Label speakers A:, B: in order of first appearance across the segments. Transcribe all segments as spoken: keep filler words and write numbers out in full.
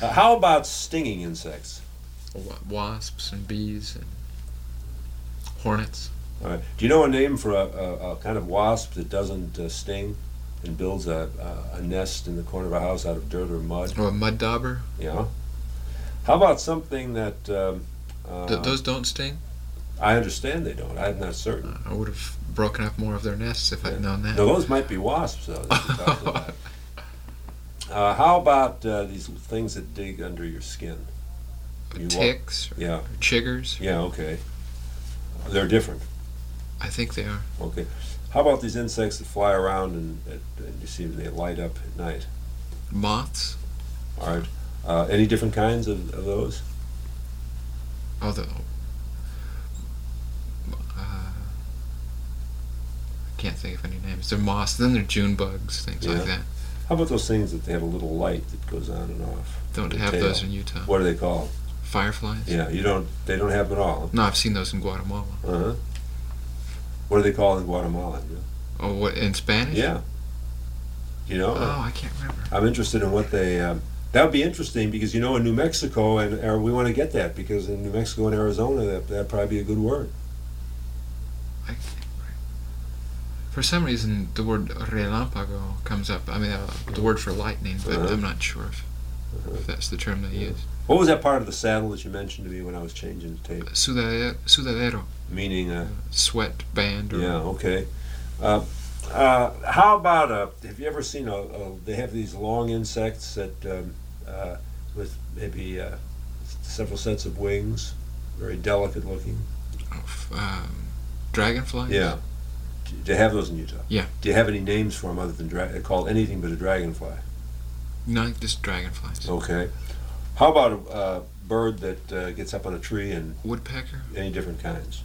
A: Uh, how about stinging insects?
B: Wasps and bees and hornets.
A: All right. Do you know a name for a, a, a kind of wasp that doesn't uh, sting and builds a, a, a nest in the corner of a house out of dirt or mud?
B: Or a mud dauber.
A: Yeah. How about something that... Um, uh,
B: Th- those don't sting?
A: I understand they don't. I'm not certain.
B: Uh, I would have broken up more of their nests if
A: Yeah.
B: I'd known that.
A: No, those might be wasps, though. that you talked about. Uh, how about uh, these things that dig under your skin? You
B: Ticks
A: walk-
B: or,
A: yeah.
B: or chiggers.
A: Yeah, okay. They're different.
B: I think they are.
A: Okay. How about these insects that fly around and, and you see they light up at night?
B: Moths.
A: All right. Uh, any different kinds of, of those?
B: Oh, the... Uh, I can't think of any names. They're moths. Then they're June bugs, things
A: Yeah.
B: like that.
A: How about those things that they have a little light that goes on and off?
B: Don't
A: The
B: have
A: tail.
B: those in Utah.
A: What are they called?
B: Fireflies?
A: Yeah, you don't. They don't have them at all.
B: No, I've seen those in Guatemala.
A: Uh huh. What are they called in Guatemala? You know?
B: Oh, what, in Spanish?
A: Yeah. You know.
B: Oh, I can't remember.
A: I'm interested in what they. Um, that would be interesting because you know in New Mexico and uh, we want to get that because in New Mexico and Arizona that that'd probably be a good word.
B: I, for some reason, the word relámpago comes up. I mean, uh, the word for lightning, but
A: Uh-huh.
B: I'm not sure if,
A: Uh-huh.
B: if that's the term they
A: Yeah.
B: use.
A: What was that part of the saddle that you mentioned to me when I was changing the tape?
B: Sudadero, sudadero
A: Meaning, uh,
B: sweat band. Or
A: yeah, okay. Uh, uh, how about uh, have you ever seen a, a? They have these long insects that um, uh, with maybe uh, several sets of wings, very delicate looking.
B: Um, dragonflies.
A: Yeah. Do you have those in Utah?
B: Yeah.
A: Do you have any names for them other than dra- they're called anything but a dragonfly?
B: No, just dragonflies.
A: Okay. How about a uh, bird that uh, gets up on a tree and
B: Woodpecker?
A: any different kinds?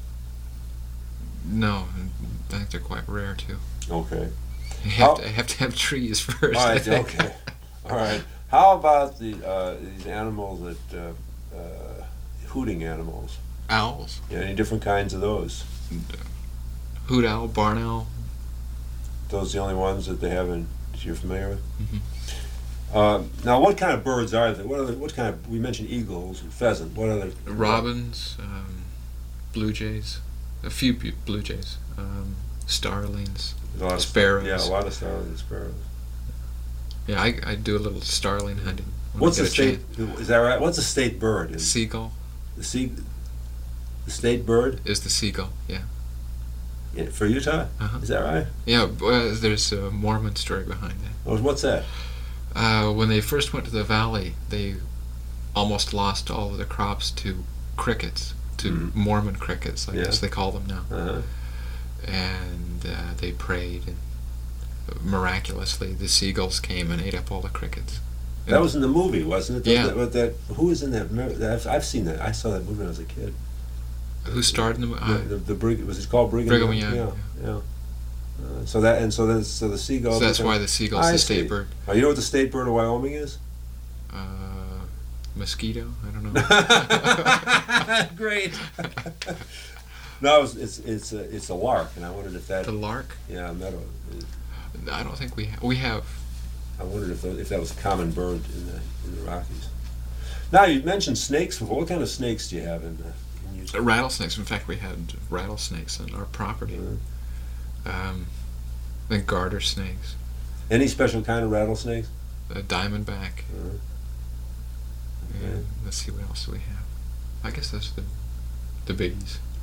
B: No, I think they're quite rare too.
A: Okay.
B: You
A: How-
B: have, to, have to have trees first.
A: All
B: I
A: right.
B: think.
A: Okay. All right. How about the uh, these animals that uh, uh, hooting animals?
B: Owls.
A: Yeah, any different kinds of those?
B: Hoot owl, barn owl.
A: Those the only ones that they have in that you're familiar with?
B: Mhm.
A: Uh, now, what kind of birds are they? What other? What kind of? We mentioned eagles and pheasant. What other?
B: Robins, um, blue jays, a few bu- blue jays, um, starlings,
A: A lot of
B: sparrows.
A: Yeah, a lot of starlings and sparrows.
B: Yeah, I, I do a little starling hunting. When
A: What's
B: I
A: the
B: get a
A: state?
B: chance.
A: Is that right? What's a state bird? Is
B: Seagull
A: the sea? The state bird
B: is the seagull. Yeah.
A: yeah, for Utah?
B: Uh-huh.
A: Is that right?
B: Yeah, well, there's a Mormon story behind that.
A: Well, what's that?
B: Uh, when they first went to the valley, they almost lost all of their crops to crickets, to
A: Mhm.
B: Mormon crickets, I
A: Yeah.
B: guess they call them now.
A: Uh-huh.
B: And uh, they prayed, and miraculously the seagulls came and ate up all the crickets.
A: That was in the movie, wasn't it?
B: Yeah.
A: That, that, who was in that? Remember- I've, I've seen that. I saw that movie when I was a kid.
B: Who starred in the movie?
A: The, the, the Brig- was it called Brigham?
B: Brigham
A: Young?
B: Young,
A: Yeah, yeah. Uh, so that and so then so the seagull.
B: So that's why the seagull's
A: I
B: the
A: see.
B: state bird.
A: Oh, you know what the state bird of Wyoming is?
B: Uh, mosquito? I don't know.
A: Great. No, it's it's it's a, it's a lark, and I wondered if that.
B: The lark?
A: Yeah, meadow.
B: I don't think we ha- we have.
A: I wondered if that, if that was a common bird in the in the Rockies. Now you mentioned snakes before. What kind of snakes do you have in, the, in Utah?
B: Rattlesnakes. In fact, we had rattlesnakes on our property.
A: Uh,
B: Um, then garter snakes,
A: any special kind of rattlesnakes?
B: a diamondback.
A: Uh,
B: And let's see what else do we have. I guess those are the the biggies.